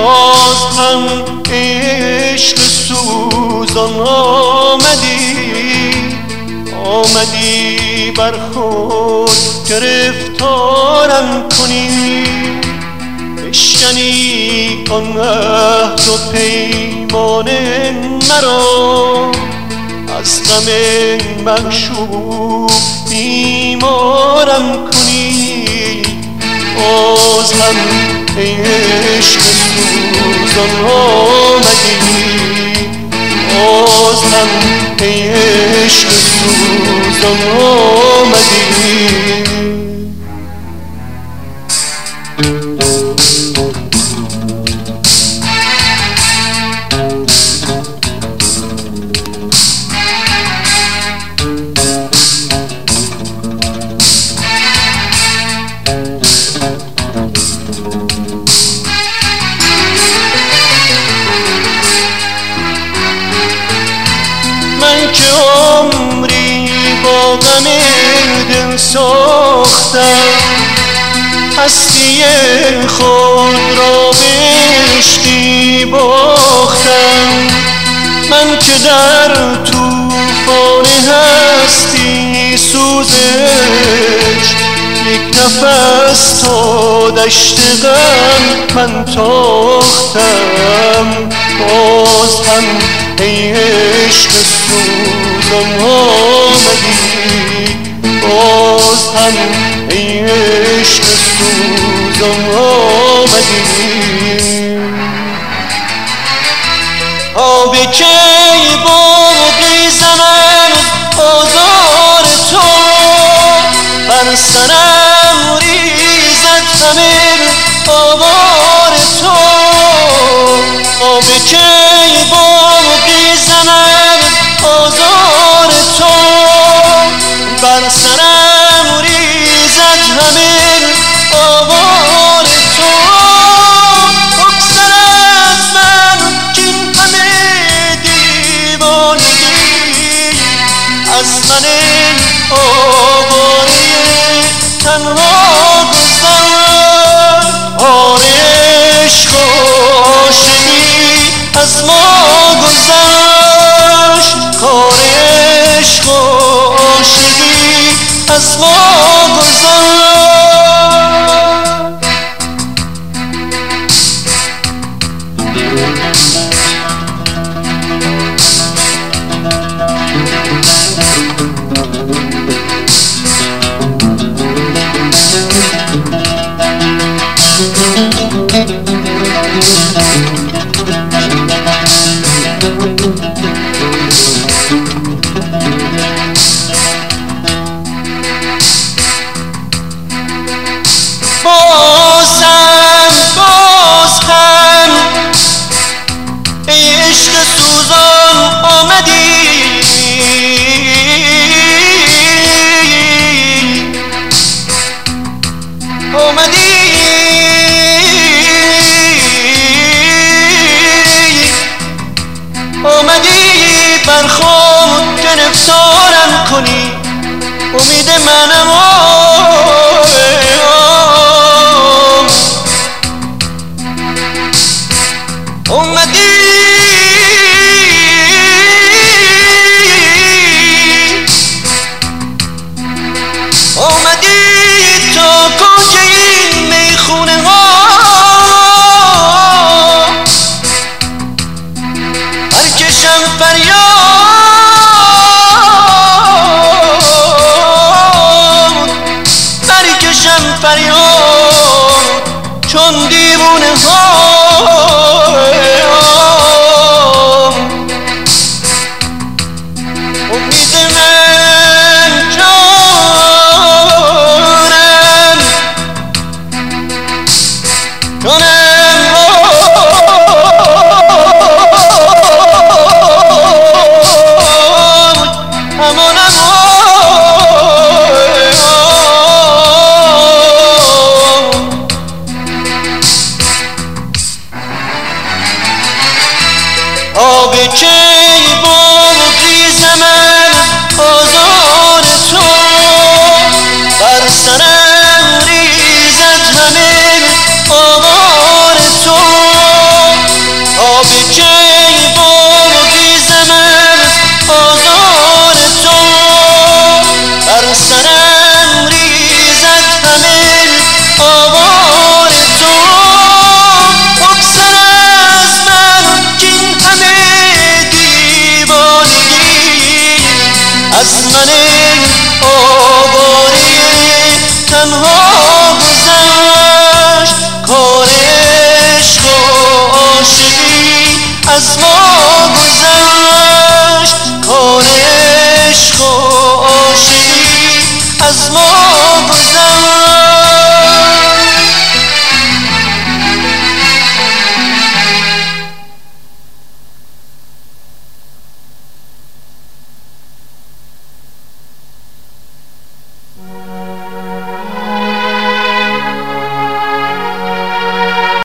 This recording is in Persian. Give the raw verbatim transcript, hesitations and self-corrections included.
باز هم عشق سوزان آمدی، آمدی بر خود گرفتارم کنی، بشکنی آن عهد و پیمان مرا، از غم معشوق بیمارم کنی. باز هم ای عشق سوزان آمدی، باز هم ای عشق سوزان آمدی. من که عمری با غم دل ساختم، هستی خود را به عشقی باختم. من که در طوفان هستی سوزش یک نفس تا دشت غم من تاختم. باز هم ای عشق سوزان آمدی، باز هم ای عشق سوزان آمدی. آب کی باقی زمن آزار تو، بر سرم ریزد همه آوار تو. آب کی باقی زمن آزار تو، بر سرم ریزد همه آوار تو. بگذر از من کین همه دیوانگی، از من آواره تنها گذر. آر عشق و عاشقی از ما گذشت، کار عشق و عاشقی از ما گذشت. بازم باز هم ای عشق سوزان آمدی، آمدی آمدی بر خود گرفتارم کنی، امید منم اومدی. اومدی تا کنج این میخونه ها، برکشم فریاد، برکشم فریاد چون دیوونه ها. تنها